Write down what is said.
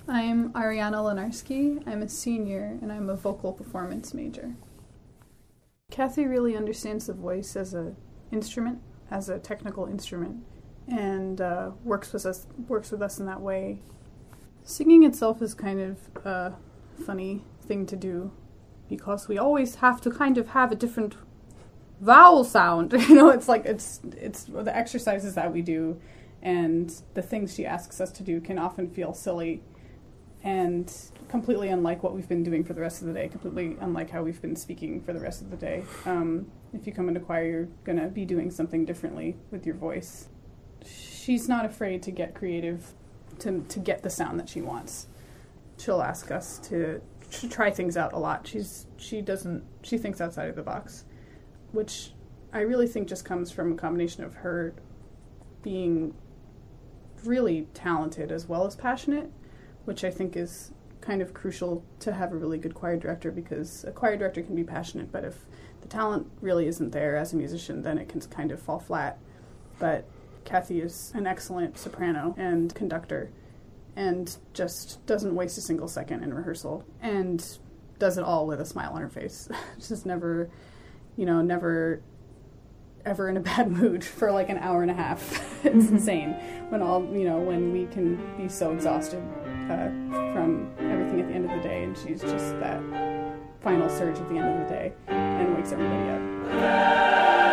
I'm Ariana Lenarski. I'm a senior, and I'm a vocal performance major. Kathy really understands the voice as an instrument, as a technical instrument, and works with us in that way. Singing itself is kind of a funny thing to do because we always have to kind of have a different vowel sound. It's the exercises that we do and the things she asks us to do can often feel silly and completely unlike what we've been doing for the rest of the day, completely unlike how we've been speaking for the rest of the day. If you come into choir, you're going to be doing something differently with your voice. She's not afraid to get creative, to get the sound that she wants. She'll ask us to try things out a lot. She thinks outside of the box, which I really think just comes from a combination of her being really talented as well as passionate, which I think is kind of crucial to have a really good choir director, because a choir director can be passionate, but if the talent really isn't there as a musician, then it can kind of fall flat. But Kathy is an excellent soprano and conductor and just doesn't waste a single second in rehearsal and does it all with a smile on her face. Just never ever in a bad mood for like an hour and a half. It's insane when we can be so exhausted from everything at the end of the day, and she's just that final surge at the end of the day and wakes everybody up.